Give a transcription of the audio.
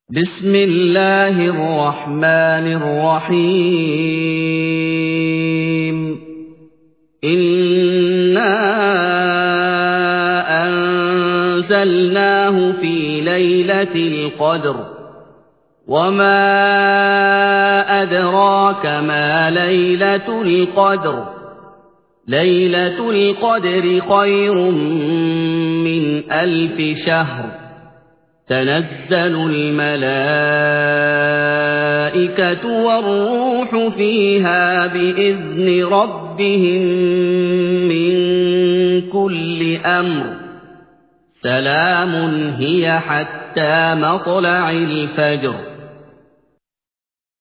بسم الله الرحمن الرحيم إنا أنزلناه في ليلة القدر وما أدراك ما ليلة القدر ليلة القدر خير من 1000 شهر تنزل الملائكة والروح فيها بإذن ربهم من كل أمر سلام هي حتى مطلع الفجر